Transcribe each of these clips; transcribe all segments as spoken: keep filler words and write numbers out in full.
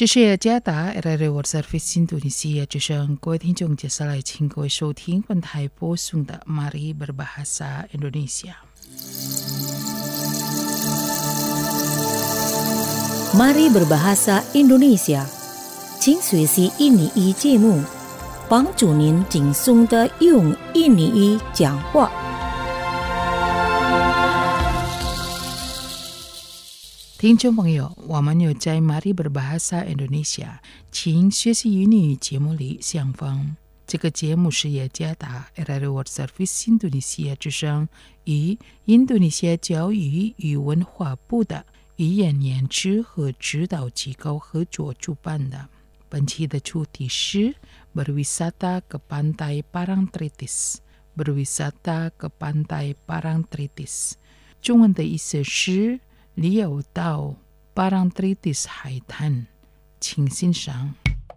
这是加达 R R World Service Indonesia 之声，各位听众，接下来请各位收听本台播送的 Mari Berbahasa Indonesia。Mari Berbahasa Indonesia， 请学习印尼语节目，帮助您轻松的用印尼语讲话。 听众朋友，我们有在 Mari Berbahasa Indonesia 请学习印尼语节目里相逢。这个节目是雅加达 R R World Service Indonesia 之声与印度尼西亚教育与文化部的语言研制和指导机构合作主办的。本期的主题是 Berwisata ke Pantai Parangtritis Berwisata ke Pantai Parangtritis 中文的意思是旅游到 Parangtritis 海滩，请欣赏。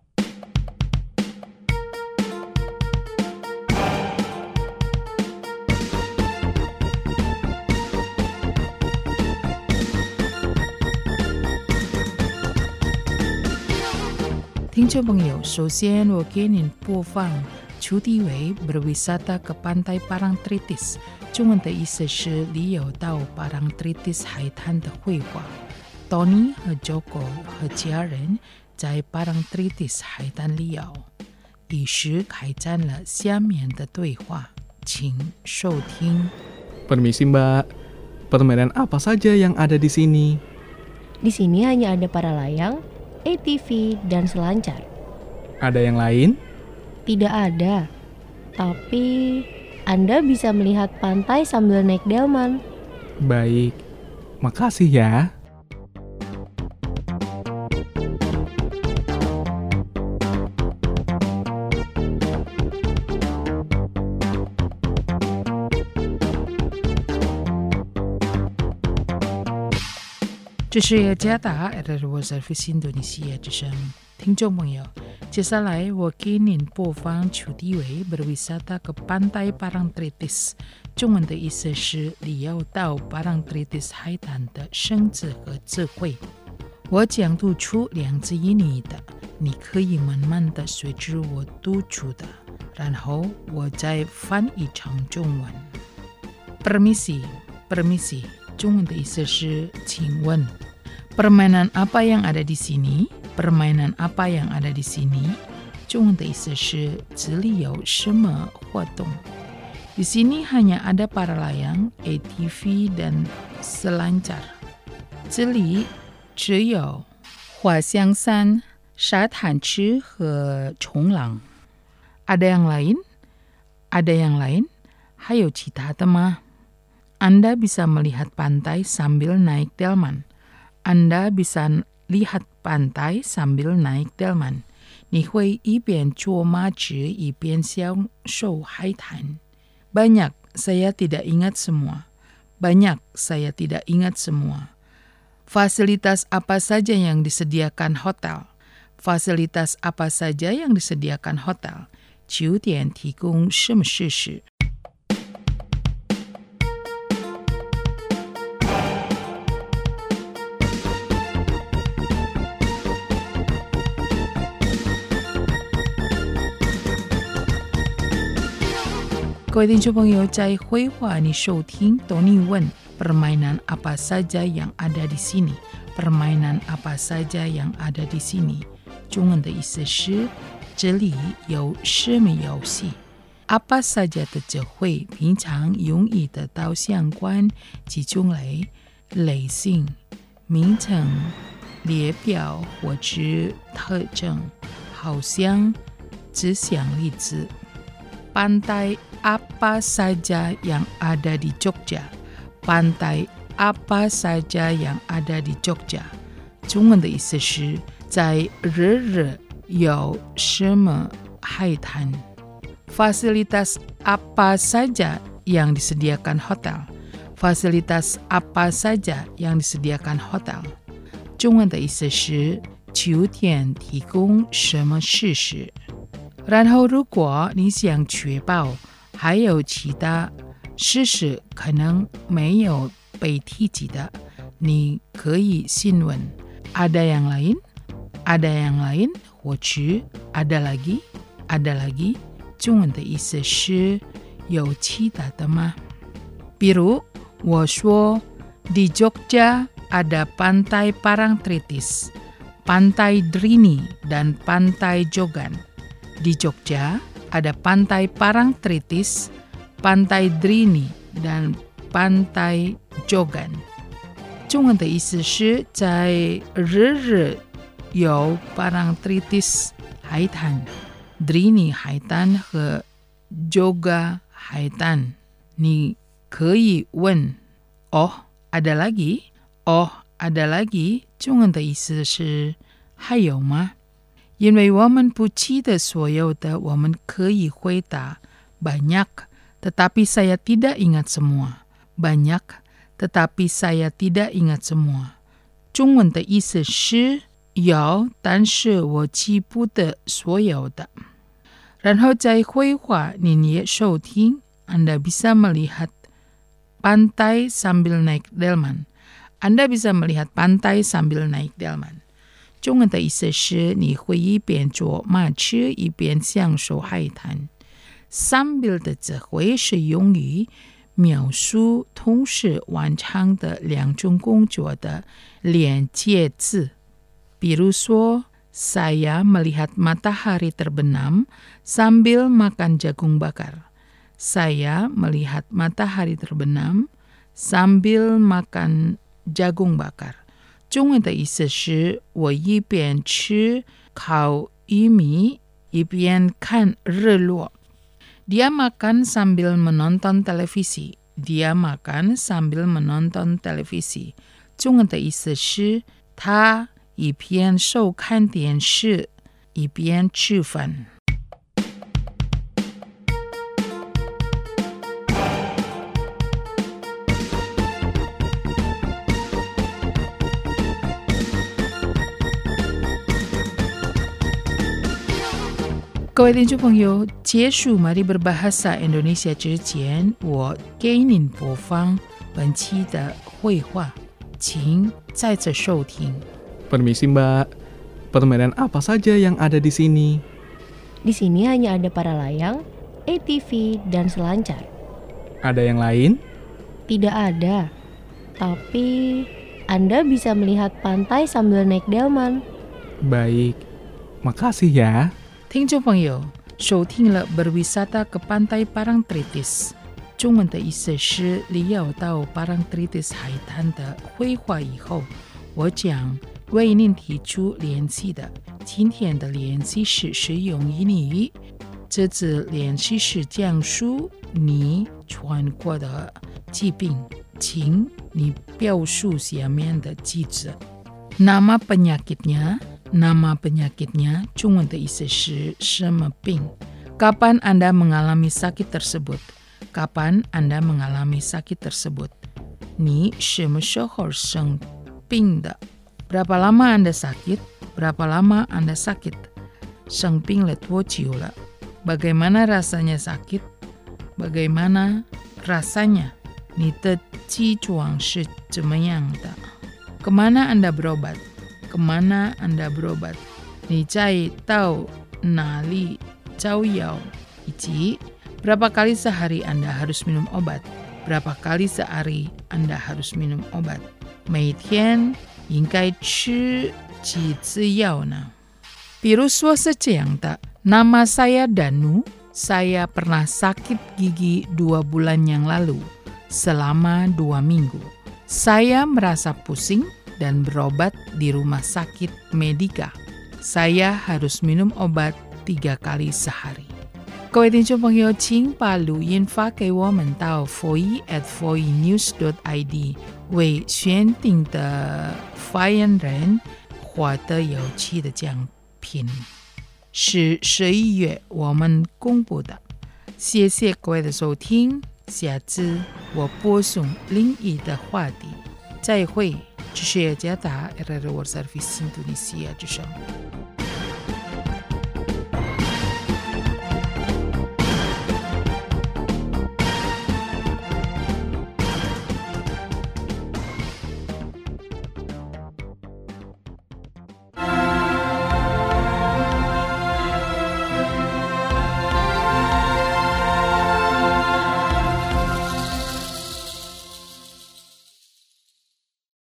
听众朋友，首先我给您播放主题为 Berwisata ke Pantai Parangtritis 中文的意思是旅游到 Parangtritis 海滩的绘画。Tony 和 Joko 和家人在 Parangtritis 海滩旅游，于是开展了下面的对话，请收听。 Permisi Mbak, permainan apa saja yang ada di sini? Di sini hanya ada para layang, A T V, dan selancar. Ada yang lain? Tidak ada, tapi Anda bisa melihat pantai sambil naik delman. Baik, makasih ya. 这是雅加达 R R World Service Indonesia 之声，听众朋友，接下来我给您播放主题为 Berwisata ke Pantai Parangtritis 中文的意思是旅游到 Parangtritis 海滩的生字和智慧。我讲读出两字印尼的，你可以慢慢的随着我读出的，然后我再翻译成中文。Permisi, permisi 中文的意思是请问。Permainan apa yang ada di sini? Permainan apa yang ada di sini? 中文的意思是这里有什么活动？ Di sini hanya ada para layang, A T V, dan selancar. 这里只有滑翔伞、沙滩车和冲浪。 Ada yang lain? Ada yang lain? 还有其他的吗？ Anda bisa melihat pantai sambil naik delman.Anda bisa lihat pantai sambil naik delman. 你会一边坐马车一边享受海滩。 Banyak, saya tidak ingat semua. Banyak, saya tidak ingat semua. Fasilitas apa saja yang disediakan hotel? Fasilitas apa saja yang disediakan hotel? 酒店提供什么设施？各位听众朋友，在绘画你收听 Tony 问 permainan apa saja yang ada di sini? Permainan apa saja yang ada di sini? 中文的意思是这里有什么游戏？ apa saja 的词汇平常容易得到相关几种类、类型、名称、列表或者特征，好像只想例子。Pantai apa saja yang ada di Jogja? Pantai apa saja yang ada di Jogja? 中文的意思是在日日有什么海滩？ Fasilitas apa saja yang disediakan hotel? Fasilitas apa saja yang disediakan hotel? 中文的意思是酒店提供什么设施？然后如果你想确保还有其他事实可能没有被提及的，你可以询问 ada yang lain? ada yang lain，或者 ada lagi， ada lagi， 中文的意思是有其他的吗？比如我说 di Jogja ada pantai Parangtritis, pantai Drini, dan pantai Jogan. Di Jogja ada pantai Parangtritis, pantai Drini, dan pantai Jogan. 中文的意思是在日日有 Parangtritis 海滩、Drini 海滩和 Joga 海滩。你可以问 oh ada lagi? Oh ada lagi? 中文的意思是还有吗？因为我们不记得所有的，我们可以回答 banyak, tetapi saya tidak ingat semua. Banyak, tetapi saya tidak ingat semua. 中文的意思是有，但是我记不得所有的。然后在绘画您也收听 Anda bisa melihat pantai sambil naik delman. Anda bisa melihat pantai sambil naik delman. 中文的意思是你会一边坐马车一边享受海滩。sambil 的词汇是用于描述同时完成的两种工作的连接字。比如说 saya melihat matahari terbenam sambil makan jagung bakar. Saya melihat matahari terbenam sambil makan jagung bakar. 中文的意思是我一边吃烤玉米一边看日落。Dia makan sambil menonton televisi. Dia makan sambil menonton televisi. 中文的意思是他一边收看电视一边吃饭。各位听众朋友，结束Mari Berbahasa Indonesia之前，我给您播放本期的绘画，请再次收听。 Permisi Mbak, permainan apa saja yang ada di sini? Di sini hanya ada para layang, A T V, dan selancar. Ada yang lain? Tidak ada, tapi Anda bisa melihat pantai sambil naik delman. Baik, makasih ya. 听众朋友，收听了 berwisata ke pantai Parangtritis， 中文的意思是离要到 Parangtritis 海滩的绘画以后，我将为您提出联系的。今天的联系式是用英语，这次联系式讲述你穿过的疾病，请你表述下面的句子。Nama penyakitnya。Nama penyakitnya 中文的意思是什么病 Kapan Anda mengalami sakit tersebut? Kapan Anda mengalami sakit tersebut? 你什么时候生病的 Berapa lama Anda sakit? Berapa lama Anda sakit? 生病了多久了 Bagaimana rasanya sakit? Bagaimana rasanya? 你的症状是怎么样的 Kemana Anda berobat?Kemana Anda berobat? 你在到哪里找药 以及 berapa kali sehari Anda harus minum obat? Berapa kali sehari Anda harus minum obat? 每天应该吃几次药呢 比如说是这样的 Nama saya Danu. Saya pernah sakit gigi dua bulan yang lalu selama dua minggu. Saya merasa pusing dan berobat di rumah sakit Medika. Saya harus minum obat tiga kali sehari. 各位听众朋友，请把录音发给我们到 voi at voinews dot i d 为选定的发言人获得有趣的奖品，是十一月我们公布的。谢谢各位的收听，下次我播送另一的话题，再会。这是雅加达 R R World Service Indonesia 之声。